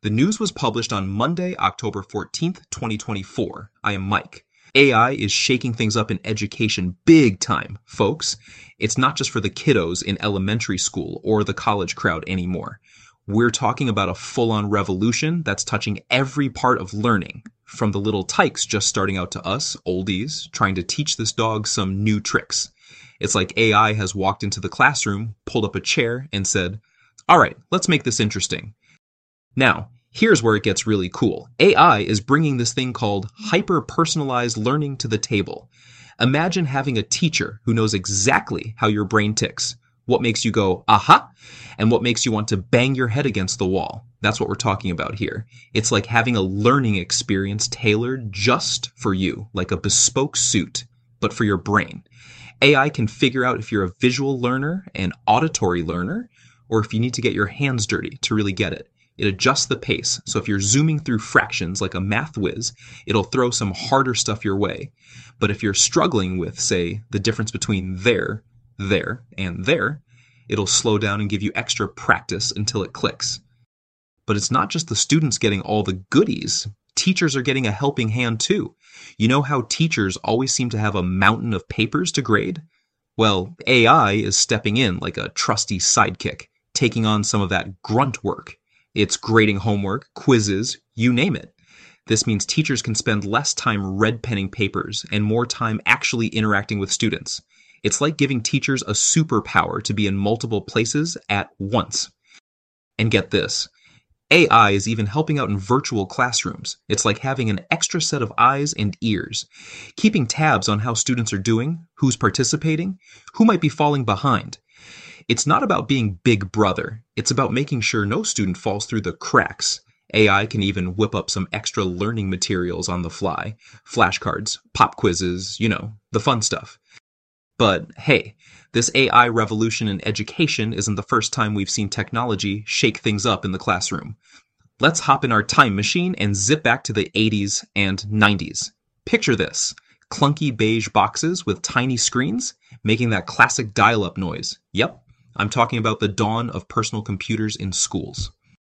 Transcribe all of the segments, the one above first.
The news was published on Monday, October 14th, 2024. I am Mike. AI is shaking things up in education big time, folks. It's not just for the kiddos in elementary school or the college crowd anymore. We're talking about a full-on revolution that's touching every part of learning, from the little tykes just starting out to us, oldies, trying to teach this dog some new tricks. It's like AI has walked into the classroom, pulled up a chair, and said, "All right, let's make this interesting." Now, here's where it gets really cool. AI is bringing this thing called hyper-personalized learning to the table. Imagine having a teacher who knows exactly how your brain ticks, what makes you go, aha, and what makes you want to bang your head against the wall. That's what we're talking about here. It's like having a learning experience tailored just for you, like a bespoke suit, but for your brain. AI can figure out if you're a visual learner, an auditory learner, or if you need to get your hands dirty to really get it. It adjusts the pace, so if you're zooming through fractions like a math whiz, it'll throw some harder stuff your way. But if you're struggling with, say, the difference between there, and there, it'll slow down and give you extra practice until it clicks. But it's not just the students getting all the goodies. Teachers are getting a helping hand too. You know how teachers always seem to have a mountain of papers to grade? Well, AI is stepping in like a trusty sidekick, taking on some of that grunt work. It's grading homework, quizzes, you name it. This means teachers can spend less time red penning papers and more time actually interacting with students. It's like giving teachers a superpower to be in multiple places at once. And get this, AI is even helping out in virtual classrooms. It's like having an extra set of eyes and ears, keeping tabs on how students are doing, who's participating, who might be falling behind. It's not about being Big Brother. It's about making sure no student falls through the cracks. AI can even whip up some extra learning materials on the fly. Flashcards, pop quizzes, the fun stuff. But hey, this AI revolution in education isn't the first time we've seen technology shake things up in the classroom. Let's hop in our time machine and zip back to the 80s and 90s. Picture this. Clunky beige boxes with tiny screens, making that classic dial-up noise. Yep, I'm talking about the dawn of personal computers in schools.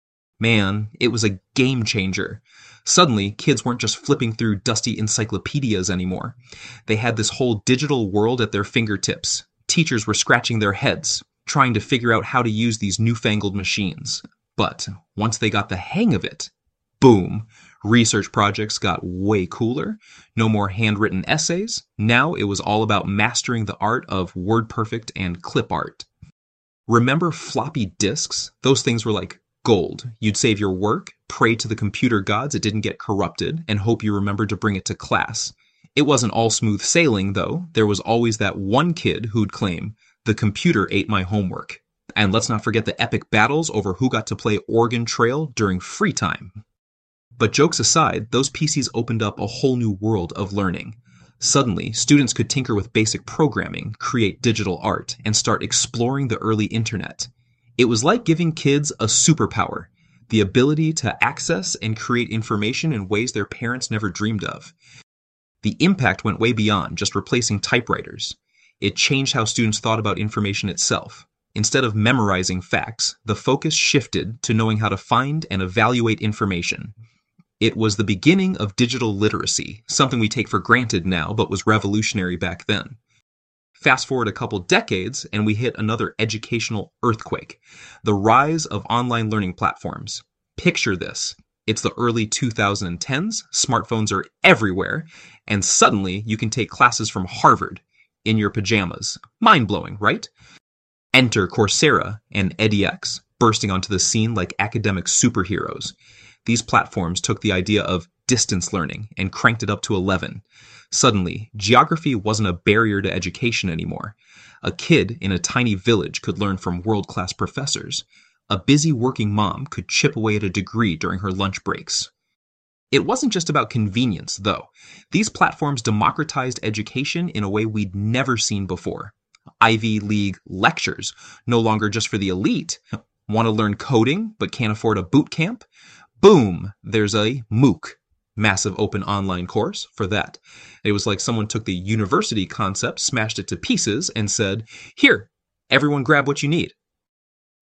Man, it was a game changer. Suddenly, kids weren't just flipping through dusty encyclopedias anymore. They had this whole digital world at their fingertips. Teachers were scratching their heads, trying to figure out how to use these newfangled machines. But once they got the hang of it, boom, research projects got way cooler. No more handwritten essays. Now it was all about mastering the art of WordPerfect and clip art. Remember floppy disks? Those things were like gold. You'd save your work, pray to the computer gods it didn't get corrupted, and hope you remembered to bring it to class. It wasn't all smooth sailing, though. There was always that one kid who'd claim, "The computer ate my homework." And let's not forget the epic battles over who got to play Oregon Trail during free time. But jokes aside, those PCs opened up a whole new world of learning. Suddenly, students could tinker with basic programming, create digital art, and start exploring the early internet. It was like giving kids a superpower, the ability to access and create information in ways their parents never dreamed of. The impact went way beyond just replacing typewriters. It changed how students thought about information itself. Instead of memorizing facts, the focus shifted to knowing how to find and evaluate information. It was the beginning of digital literacy, something we take for granted now, but was revolutionary back then. Fast forward a couple decades, and we hit another educational earthquake, the rise of online learning platforms. Picture this. It's the early 2010s, smartphones are everywhere, and suddenly you can take classes from Harvard in your pajamas. Mind-blowing, right? Enter Coursera and edX, bursting onto the scene like academic superheroes. These platforms took the idea of distance learning and cranked it up to 11. Suddenly, geography wasn't a barrier to education anymore. A kid in a tiny village could learn from world-class professors. A busy working mom could chip away at a degree during her lunch breaks. It wasn't just about convenience, though. These platforms democratized education in a way we'd never seen before. Ivy League lectures, no longer just for the elite. Want to learn coding but can't afford a boot camp? Boom, there's a MOOC, massive open online course, for that. It was like someone took the university concept, smashed it to pieces, and said, "Here, everyone grab what you need."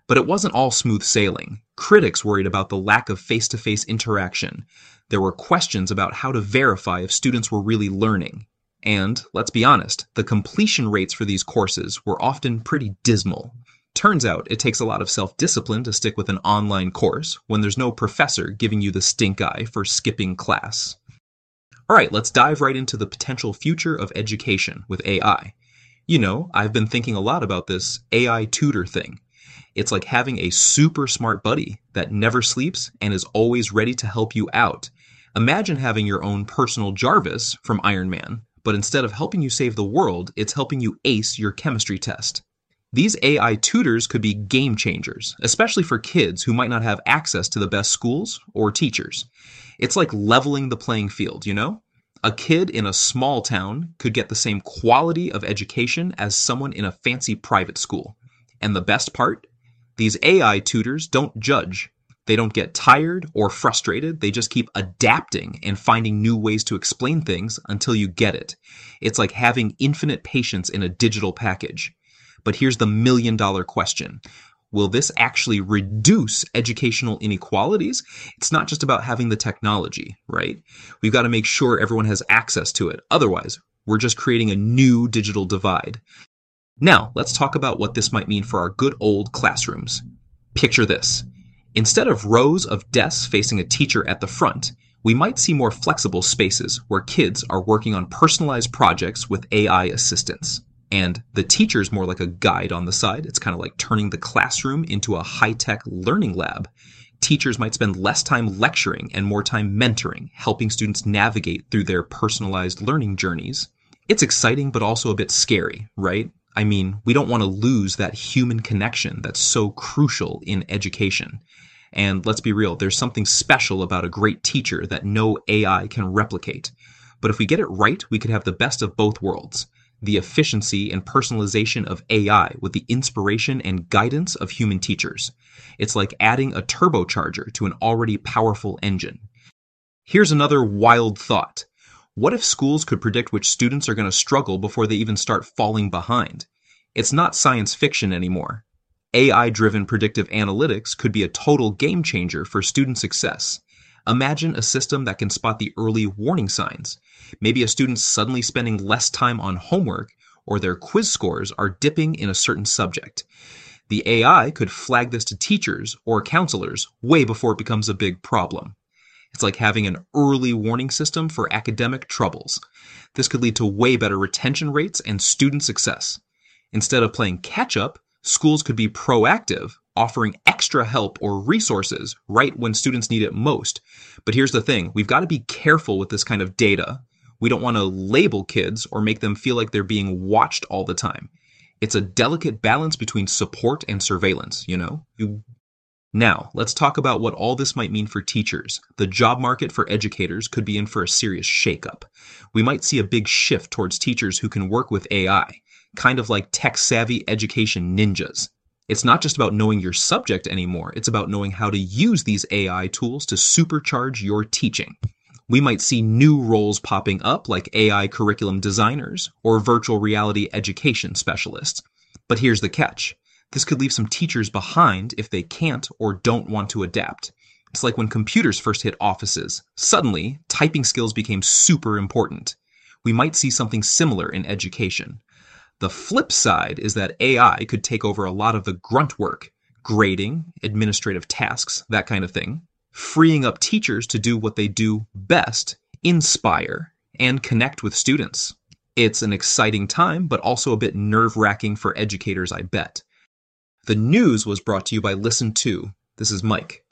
But it wasn't all smooth sailing. Critics worried about the lack of face-to-face interaction. There were questions about how to verify if students were really learning. And, let's be honest, the completion rates for these courses were often pretty dismal. Turns out it takes a lot of self-discipline to stick with an online course when there's no professor giving you the stink eye for skipping class. Alright, let's dive right into the potential future of education with AI. You know, I've been thinking a lot about this AI tutor thing. It's like having a super smart buddy that never sleeps and is always ready to help you out. Imagine having your own personal Jarvis from Iron Man, but instead of helping you save the world, it's helping you ace your chemistry test. These AI tutors could be game changers, especially for kids who might not have access to the best schools or teachers. It's like leveling the playing field, you know? A kid in a small town could get the same quality of education as someone in a fancy private school. And the best part? These AI tutors don't judge. They don't get tired or frustrated. They just keep adapting and finding new ways to explain things until you get it. It's like having infinite patience in a digital package. But here's the million-dollar question. Will this actually reduce educational inequalities? It's not just about having the technology, right? We've got to make sure everyone has access to it. Otherwise, we're just creating a new digital divide. Now, let's talk about what this might mean for our good old classrooms. Picture this. Instead of rows of desks facing a teacher at the front, we might see more flexible spaces where kids are working on personalized projects with AI assistants. And the teacher's more like a guide on the side. It's kind of like turning the classroom into a high-tech learning lab. Teachers might spend less time lecturing and more time mentoring, helping students navigate through their personalized learning journeys. It's exciting, but also a bit scary, right? I mean, we don't want to lose that human connection that's so crucial in education. And let's be real, there's something special about a great teacher that no AI can replicate. But if we get it right, we could have the best of both worlds. The efficiency and personalization of AI with the inspiration and guidance of human teachers. It's like adding a turbocharger to an already powerful engine. Here's another wild thought. What if schools could predict which students are going to struggle before they even start falling behind? It's not science fiction anymore. AI-driven predictive analytics could be a total game changer for student success. Imagine a system that can spot the early warning signs. Maybe a student's suddenly spending less time on homework, or their quiz scores are dipping in a certain subject. The AI could flag this to teachers or counselors way before it becomes a big problem. It's like having an early warning system for academic troubles. This could lead to way better retention rates and student success. Instead of playing catch-up, schools could be proactive, offering extra help or resources right when students need it most. But here's the thing, we've got to be careful with this kind of data. We don't want to label kids or make them feel like they're being watched all the time. It's a delicate balance between support and surveillance, you know? Now, let's talk about what all this might mean for teachers. The job market for educators could be in for a serious shakeup. We might see a big shift towards teachers who can work with AI, kind of like tech-savvy education ninjas. It's not just about knowing your subject anymore, it's about knowing how to use these AI tools to supercharge your teaching. We might see new roles popping up like AI curriculum designers or virtual reality education specialists. But here's the catch. This could leave some teachers behind if they can't or don't want to adapt. It's like when computers first hit offices. Suddenly, typing skills became super important. We might see something similar in education. The flip side is that AI could take over a lot of the grunt work, grading, administrative tasks, that kind of thing, freeing up teachers to do what they do best, inspire, and connect with students. It's an exciting time, but also a bit nerve-wracking for educators, I bet. The news was brought to you by Listen To. This is Mike.